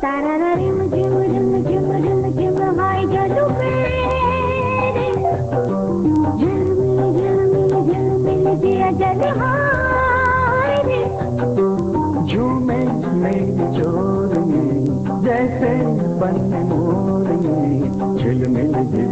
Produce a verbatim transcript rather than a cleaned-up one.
तारा रिम झिम रिम झिम रिम झिम हाय जादू मेरे झिलमिल झिलमिल झिलमिल दिया जल हाय रे झूमे मेरी चोर में जैसे बन मोर में झिलमिल झिलमिल